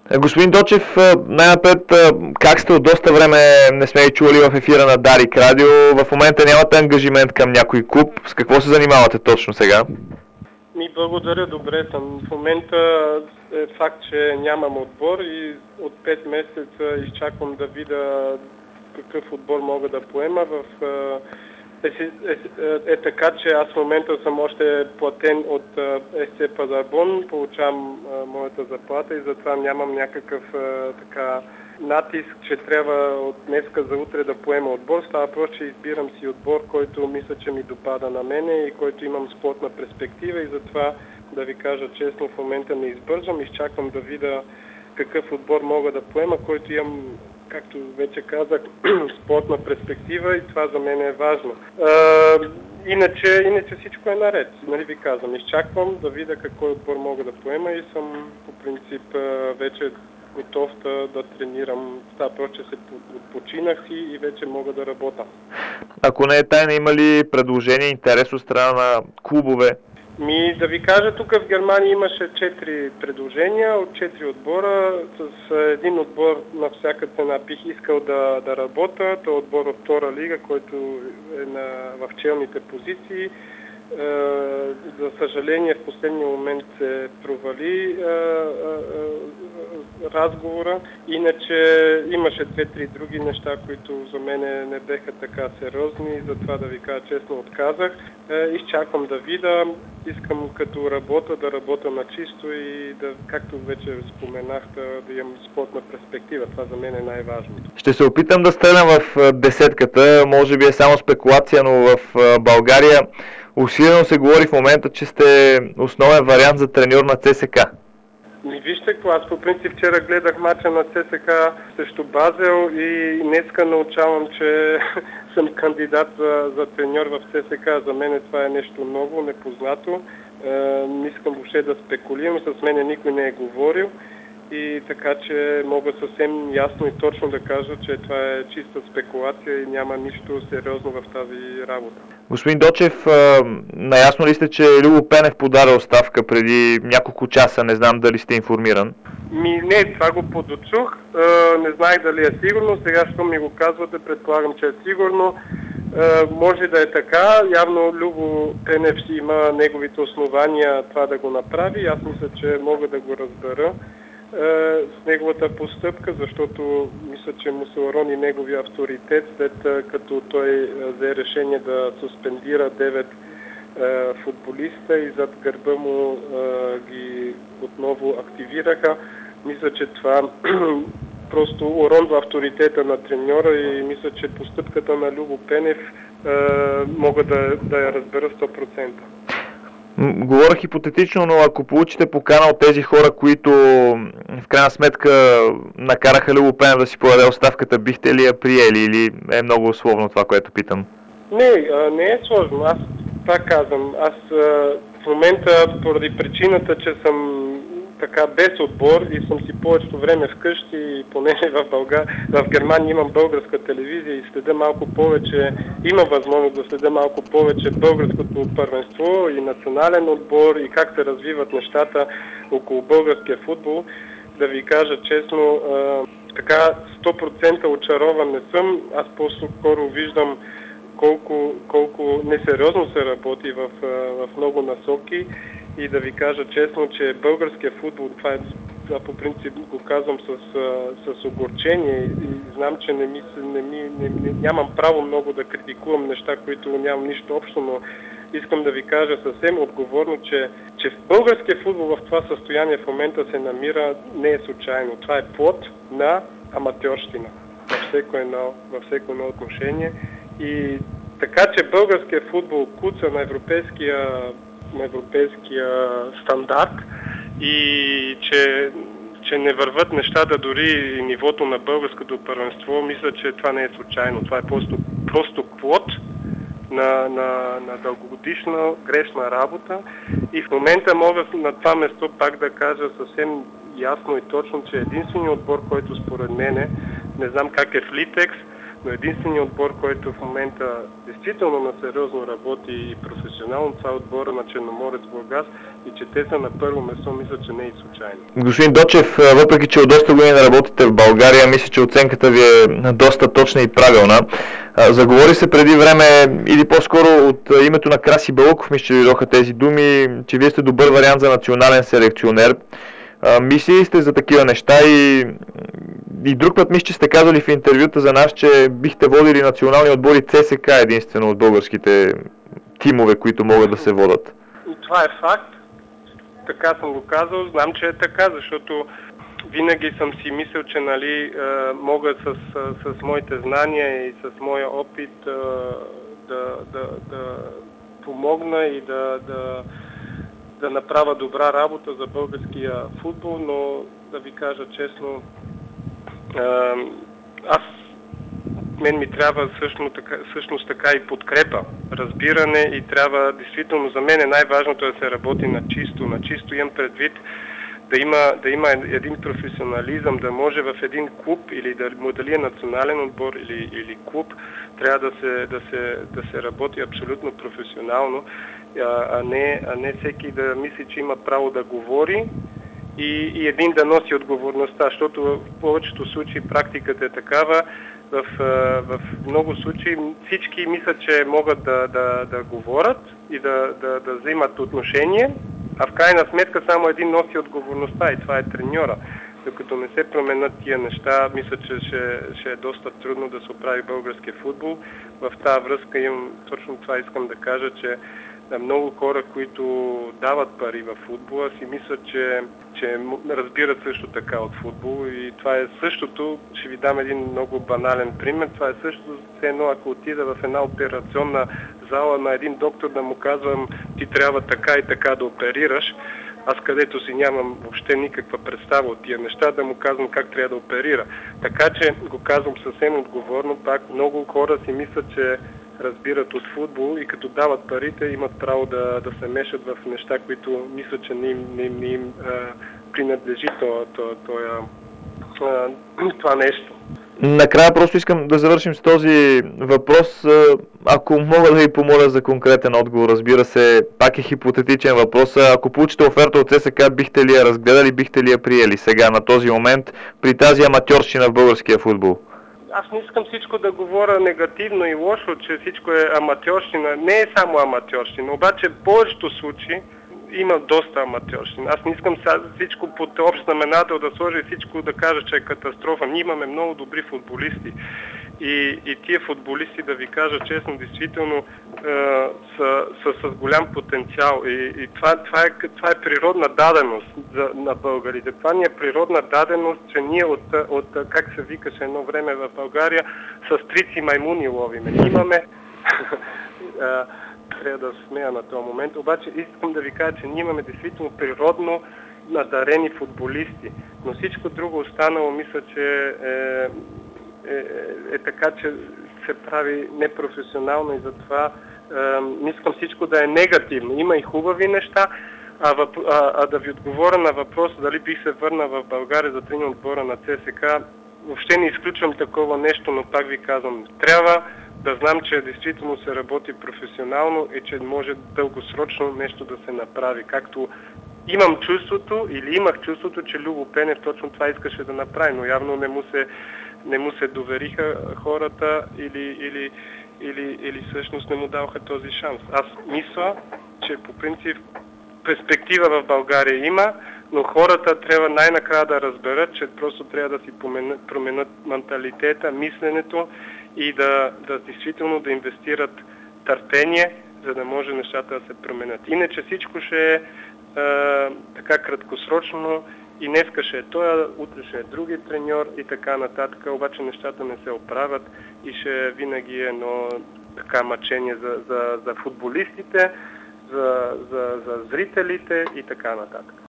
Господин Дочев, най-напред, как сте от доста време не сме и чували в ефира на Дарик Радио, в момента нямате ангажимент към някой клуб, с какво се занимавате точно сега? Благодаря, добре съм. В момента е факт, че нямам отбор и от 5 месеца изчаквам да видя какъв отбор мога да поема. Така, че аз в момента съм още платен от СЦ Пазарбон, получавам моята заплата и затова нямам някакъв натиск, че трябва от днеска за утре да поема отбор. Става просто, че избирам си отбор, който мисля, че ми допада на мене и който имам спортна перспектива и затова, да ви кажа честно, в момента не избързвам, изчаквам да видя какъв отбор мога да поема, който имам, както вече казах, спортна перспектива и това за мен е важно. Иначе всичко е наред. Нали ви казвам, изчаквам да видя какой отбор мога да поема и съм по принцип вече готов да тренирам. Става просто, че се починах и вече мога да работя. Ако не е тайна, има ли предложение, интерес от страна на клубове? Да ви кажа, тук в Германия имаше 4 предложения от 4 отбора. С един отбор на всяка цена бих искал да работя. Това е отбор от втора лига, който е в челните позиции. За съжаление, в последния момент се провали разговора. Иначе имаше 2-3 други неща, които за мен не беха така сериозни и затова, да ви кажа честно, отказах. Изчаквам да видя. Искам като да работя на чисто и да, както вече споменах, да имам спортна перспектива. Това за мен е най-важното. Ще се опитам да стрелям в десетката. Може би е само спекулация, но в България усилено се говори в момента, че сте основен вариант за треньор на ЦСК. Вижте, аз по принцип вчера гледах мача на ЦСК срещу Базел и днеска научавам, че съм кандидат за треньор в ЦСК. За мен това е нещо ново, непознато. Не искам въобще да спекулирам, с мен никой не е говорил. И така, че мога съвсем ясно и точно да кажа, че това е чиста спекулация и няма нищо сериозно в тази работа. Господин Дочев, наясно ли сте, че Любо Пенев подаде оставка преди няколко часа? Не знам дали сте информиран. Не, това го подочух. Не знаех дали е сигурно. Сега, що ми го казвате, предполагам, че е сигурно. Може да е така. Явно Любо Пенев си има неговите основания това да го направи. Аз мисля, че мога да го разбера с неговата постъпка, защото мисля, че му се урони неговия авторитет, след като той взе решение да суспендира 9 футболиста и зад гърба му ги отново активираха. Мисля, че това просто уронва авторитета на треньора и мисля, че постъпката на Любо Пенев мога да я разбера 100%. Говоря хипотетично, но ако получите покана от тези хора, които в крайна сметка накараха Любо Пенев да си подаде оставката, бихте ли я приели или е много условно това, което питам? Не е сложно. Аз това казвам. Аз в момента, поради причината, че съм така без отбор и съм си повечето време вкъщи и поне в Германия имам българска телевизия и следя малко повече, има възможност да следя малко повече българското първенство и национален отбор и как се развиват нещата около българския футбол. Да ви кажа честно, така 100% очарован не съм. Аз по-скоро виждам колко несериозно се работи в много насоки. И да ви кажа честно, че българския футбол, това е, по принцип го казвам с огорчение и знам, че нямам право много да критикувам неща, които нямам нищо общо, но искам да ви кажа съвсем отговорно, че в българския футбол в това състояние в момента се намира не е случайно. Това е плод на аматьорщина във всеко едно отношение. И така, че българския футбол куца на европейския стандарт и че не върват нещата дори и нивото на българското първенство, мисля, че това не е случайно. Това е просто плод на дългогодишна грешна работа и в момента мога на това место пак да кажа съвсем ясно и точно, че единственият отбор, който според мене, не знам как е в Литекс, Но единственият отбор, който в момента действително на сериозно работи и професионално, това е отбора на Черноморец Бургас и че те са на първо место, мисля, че не е случайно. Господин Дочев, въпреки че от доста години работите в България, мисля, че оценката ви е доста точна и правилна. Заговори се преди време, или по-скоро от името на Краси Балъков, мисля, че дойдоха тези думи, че вие сте добър вариант за национален селекционер. Мислили сте за такива неща и друг път мисля, че сте казали в интервюта за нас, че бихте водили национални отбори ЦСК единствено от българските тимове, които могат да се водат. Това е факт. Така съм го казал. Знам, че е така, защото винаги съм си мислил, че мога с моите знания и с моя опит да помогна и да направя добра работа за българския футбол, но да ви кажа честно, мен ми трябва всъщност така и подкрепа, разбиране и трябва, действително за мен е най-важното да се работи на чисто имам предвид да има един професионализъм, да може в един клуб или дали е национален отбор или клуб, трябва да се работи абсолютно професионално, а не всеки да мисли, че има право да говори и един да носи отговорността, защото в повечето случаи практиката е такава. В много случаи всички мислят, че могат да говорят и да взимат отношение, а в крайна сметка само един носи отговорността и това е треньора. Докато не се променят тия неща, мисля, че ще е доста трудно да се оправи българския футбол. В тази връзка точно това искам да кажа, че много хора, които дават пари в футбола, си мислят, че разбират също така от футбол и това е същото. Ще ви дам един много банален пример. Това е същото, все едно ако отида в една операционна зала на един доктор да му казвам, ти трябва така и така да оперираш, аз където си нямам въобще никаква представа от тия неща, да му казвам как трябва да оперира. Така че го казвам съвсем отговорно, пак много хора си мислят, че разбират от футбол и като дават парите имат право да се мешат в неща, които мислят, че не им принадлежи това нещо. Накрая просто искам да завършим с този въпрос. Ако мога да ви помоля за конкретен отговор, разбира се, пак е хипотетичен въпрос. Ако получите оферта от ЦСКА, бихте ли я разгледали, бихте ли я приели сега на този момент при тази аматьорщина в българския футбол? Аз не искам всичко да говоря негативно и лошо, че всичко е аматьорщина. Не е само аматьорщина, обаче в повечето случаи има доста аматьорщина. Аз не искам всичко под общ знаменател да сложа и всичко да кажа, че е катастрофа. Ние имаме много добри футболисти. И тия футболисти, да ви кажа честно, действително са с голям потенциал. И това е природна даденост на българите. Това ни е природна даденост, че ние от как се викаше едно време в България, с трици маймуни ловиме. Имаме... трябва да смея на този момент, обаче искам да ви кажа, че ние имаме действително природно надарени футболисти, но всичко друго останало мисля, че е така, че се прави непрофесионално и затова не искам всичко да е негативно. Има и хубави неща, а да ви отговоря на въпроса дали бих се върнал в България за тренер отбора на ЦСКА, въобще не изключвам такова нещо, но пак ви казвам, трябва да знам, че действително се работи професионално и че може дългосрочно нещо да се направи. Както имам чувството или имах чувството, че Любо Пенев точно това искаше да направи, но явно не му се довериха хората или всъщност не му даваха този шанс. Аз мисля, че по принцип перспектива в България има, но хората трябва най-накрая да разберат, че просто трябва да си променят менталитета, мисленето и да действително да инвестират търпение, за да може нещата да се променят. Иначе всичко ще е така краткосрочно и днеска ще е той, утре ще е други треньор и така нататък, обаче нещата не се оправят и ще винаги е едно така мъчение за футболистите, за зрителите и така нататък.